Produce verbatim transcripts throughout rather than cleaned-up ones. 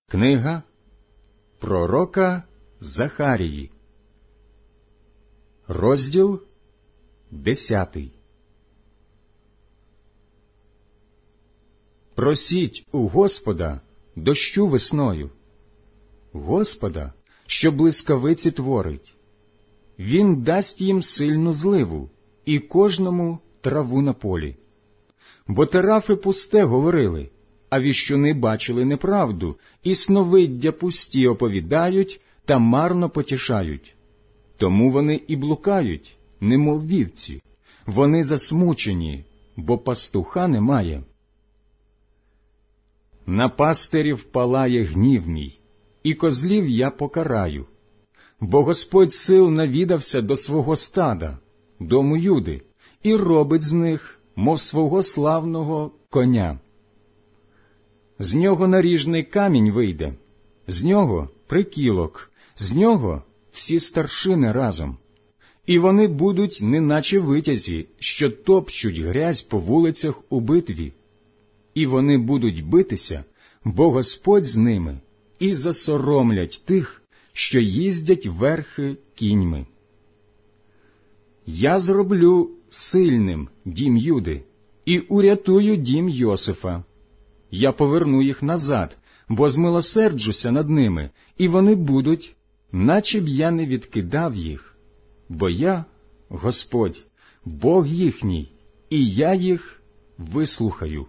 Книга пророка Захарії, розділ десятий. Просіть у Господа дощу весною, Господа, що блискавиці творить. Він дасть їм сильну зливу і кожному траву на полі. Бо терафи пусте говорили, а віщуни бачили неправду, і сновиддя пусті оповідають та марно потішають. Тому вони і блукають, немов вівці, вони засмучені, бо пастуха немає. На пастирів палає гнів мій, і козлів я покараю, бо Господь сил навідався до свого стада, дому Юди, і робить з них, мов свого славного коня. З нього наріжний камінь вийде, з нього прикілок, з нього всі старшини разом. І вони будуть неначе витязі, що топчуть грязь по вулицях у битві. І вони будуть битися, бо Господь з ними, і засоромлять тих, що їздять верхи кіньми. Я зроблю сильним дім Юди і урятую дім Йосифа. Я поверну їх назад, бо змилосерджуся над ними, і вони будуть, наче б я не відкидав їх. Бо я, Господь, Бог їхній, і я їх вислухаю.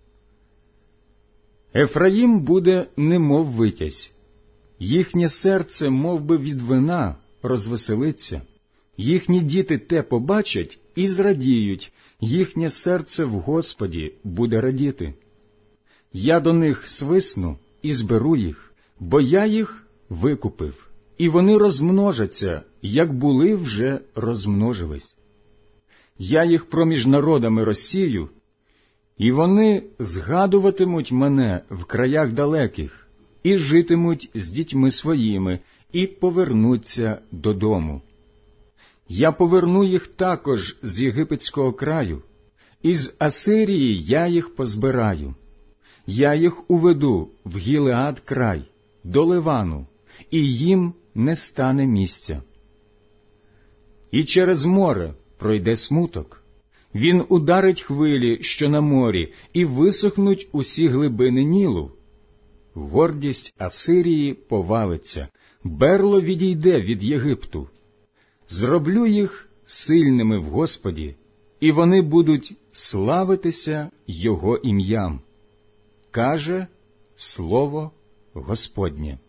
Ефраїм буде немов витязь, їхнє серце мов би від вина розвеселиться, їхні діти те побачать і зрадіють, їхнє серце в Господі буде радіти. Я до них свисну і зберу їх, бо я їх викупив, і вони розмножаться, як були вже розмножились. Я їх проміж народами розсію, і вони згадуватимуть мене в краях далеких, і житимуть з дітьми своїми, і повернуться додому. Я поверну їх також з єгипетського краю, із Асирії я їх позбираю. Я їх уведу в Гілеад край, до Ливану, і їм не стане місця. І через море пройде смуток. Він ударить хвилі, що на морі, і висохнуть усі глибини Нілу. Гордість Асирії повалиться, берло відійде від Єгипту. Зроблю їх сильними в Господі, і вони будуть славитися Його ім'ям. Каже слово Господнє.